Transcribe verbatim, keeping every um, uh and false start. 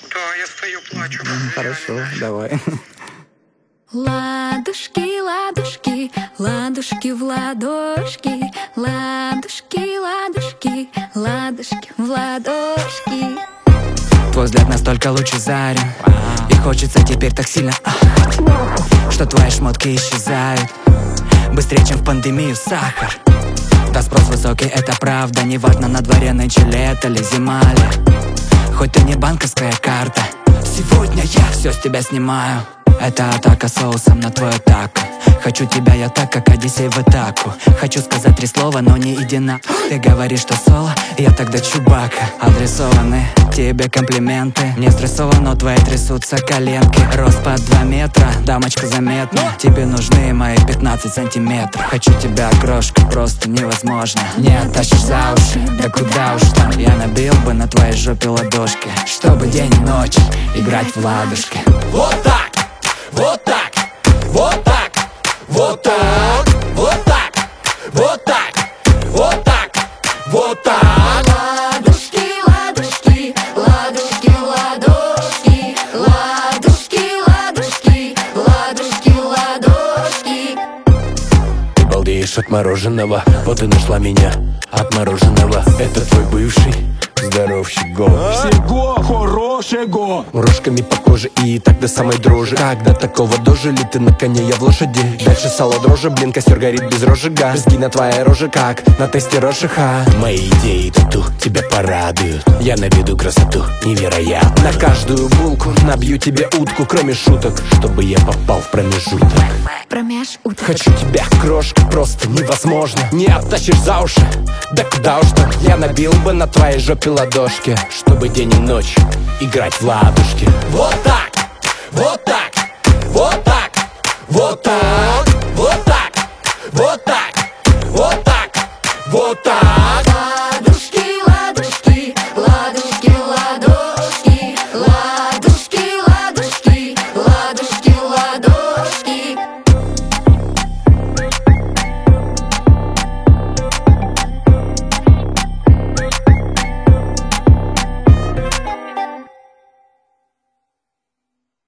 Да, я стою, плачу. Хорошо, давай. Ладушки, ладушки, ладушки в ладошки, ладушки, ладушки, ладушки в ладошки. Твой взгляд настолько лучезарен, и хочется теперь так сильно, что твои шмотки исчезают быстрее, чем в пандемию сахар. Да, спрос высокий, это правда. Неважно, на дворе нынче лето ли зима ли, хоть ты не банковская карта, сегодня я все с тебя снимаю. Это атака соусом на твою тако. Хочу тебя я так, как Одиссей в атаку. Хочу сказать три слова, но не иди на. Ты говоришь, что соло, я тогда Чубака. Адресованы тебе комплименты. Не стрессово, но твои трясутся коленки. Рост под два метра, дамочка заметна. Тебе нужны мои пятнадцать сантиметров. Хочу тебя, крошка, просто невозможно. Не оттащишь за уши, да куда уж там. Я набил бы на твоей жопе ладошки, чтобы день и ночь играть в ладушки. Вот так! Вот так, вот так, вот так, вот так, вот так, вот так, вот так. Ладушки, ладушки, ладушки, ладошки, ладушки, ладушки, ладушки, ладошки. Ты балдеешь от мороженого, вот и нашла меня от мороженого. Это твой бывший здоровщиго. Всего хорошего. Мурашками по коже и так до самой дрожи. Когда такого дожили, ты на коне, я в лошади. Дальше сало дрожжи, блин, костер горит без розжига. Сгина твоя рожа, как на тесте Рошиха. Мои идеи тату тебя порадуют. Я наведу красоту невероятно. На каждую булку набью тебе утку, кроме шуток, чтобы я попал в промежуток. Промеж уток. Хочу тебя, крошка, просто невозможно. Не оттащишь за уши, да куда уж там. Я набил бы на твоей жопе ладошки, чтобы день и ночь играть в ладушки. Вот так, вот так, вот так, вот так, вот так, вот так.